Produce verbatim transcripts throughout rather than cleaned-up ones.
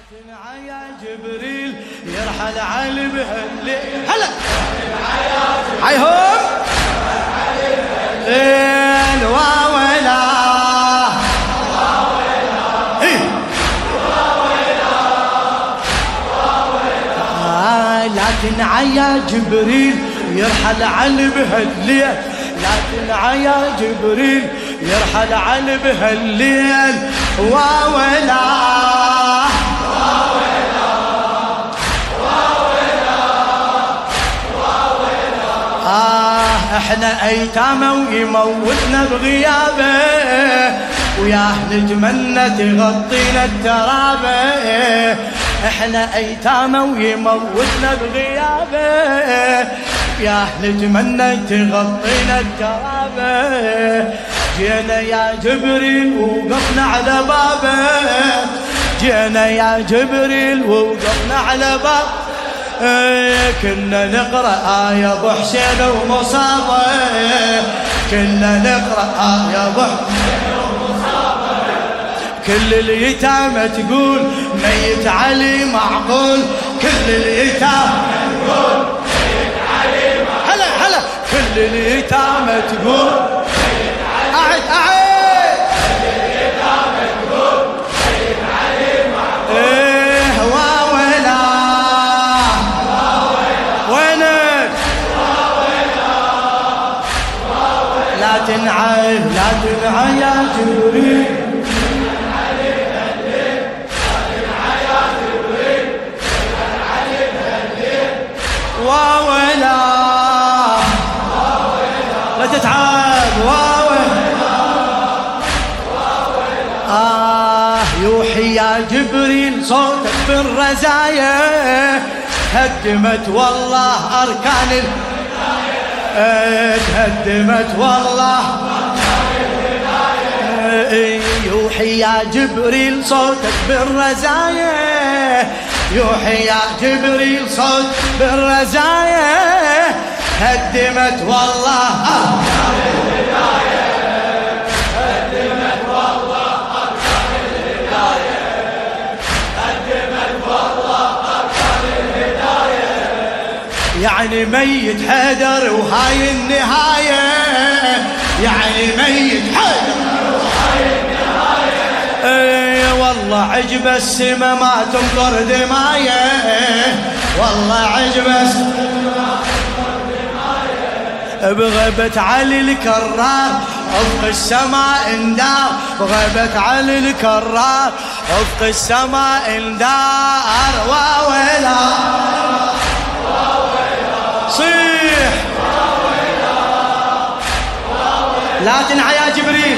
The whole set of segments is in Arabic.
يا جبريل يرحل علي بهالليل هلا عيهم الواويلا لكن عيا جبريل يرحل علي بهالليل لكن عيا جبريل يرحل علي بهالليل واويلا آه احنا ايتامه ويموتنا بغيابه وياه نتمنى تغطينا الترابه احنا ايتامه ويموتنا بغيابه ياه نتمنى تغطينا الترابه جينا يا جبريل ووقفنا على بابه جينا يا جبريل ووقفنا على بابه كنا نقرأ آية أبو حسين ومصابة كنا نقرأ آية أبو حسين ومصابة كل اليتامى تقول ميت علي معقول كل اليتامى تقول ميت علي معقول هلا هلا كل اليتامى تقول ميت علي أعد أعد كل اليتامى تقول ميت علي معقول لا تنعي لا تنعي يا جبريل واويلا لا تتعب واويلا آه يوحي يا جبريل صوتك بالرزايا هدمت والله أركان تهدمت والله يوحي يا جبريل صوتك بالرزايا يوحي يا جبريل صوت بالرزايا هدمت والله أركان الهداية هدمت والله أركان الهداية هدمت والله أركان الهداية يعني ميت حيدر وهاي النهاية يعني ميت حيدر وهاي النهاية اي والله عجب السما ما تمطر دماية والله عجب السما ما تمطر دماية بغيبة علي الكرار افق السماء اندار بغيبة علي الكرار افق السماء اندار واويلا صيح لا تنعى يا جبريل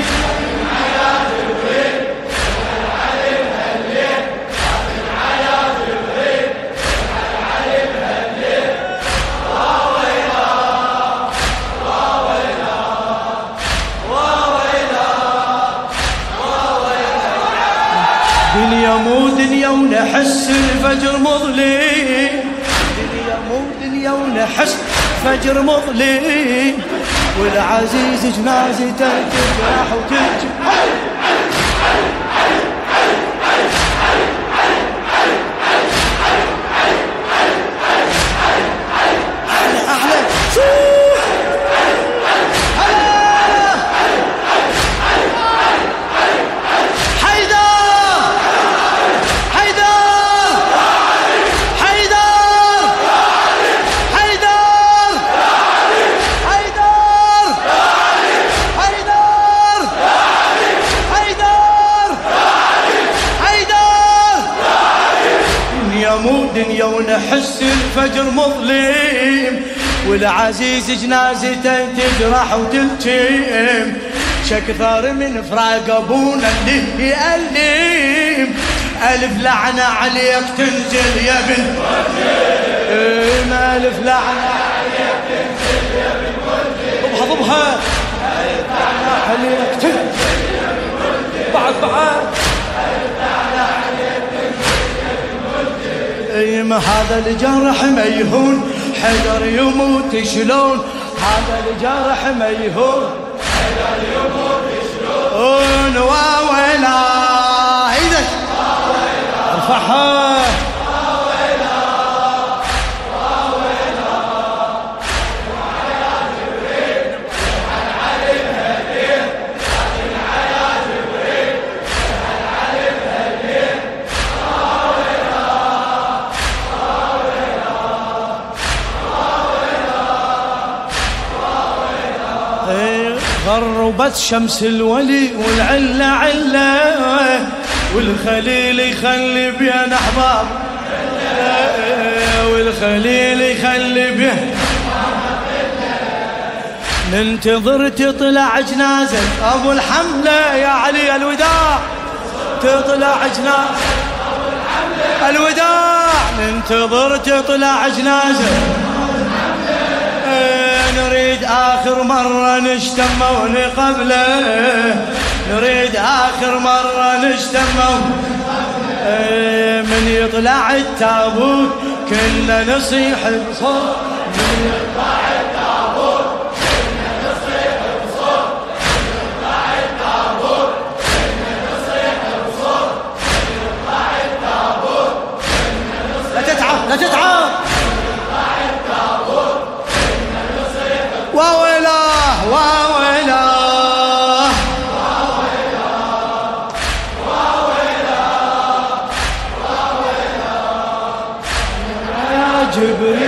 دنيا مو دنيا ونحس الفجر مظلم دنيا مو دنيا ونحس فجر مظلم والعزيز جنازته تجرح وتجي دنيا ونحس الفجر مظلم والعزيز جنازته تجرح وتلتم شكثر من فراق ابونا اللي يألم ألف لعنة عليك تنزل يا بنت وجيم ألف لعنة عليك تنزل يا بنت وجيم ضبها ضبها ألف لعنة عليك تنزل يا بنت وجيم بعد بعد ألف لعنة عليك ما هذا الجرح ما يهون حيدر يموت شلون هذا الجرح ما يهون حيدر يموت شلون واويلا ايدك ارفعها غربت شمس الولي والعلة علة، والخليل يخلي بين أحباب، والخليل يخلي بين ننتظر تطلع جنازة أبو الحملة يا علي الوداع، تطلع جنازة أبو الحملة الوداع، ننتظر تطلع جنازة نريد آخر مرة نشتم ونقبله، نريد آخر مرة نشتم من يطلع التابوت كنا نصيح بصوت، من يطلع التابوت كنا نصيح بصوت، من يطلع التابوت كنا نصيح بصوت، من يطلع التابوت كنا نصيح. لا تتعب لا تتعب. وويلاه وويلاه وويلاه وويلاه وويلاه يا جبريل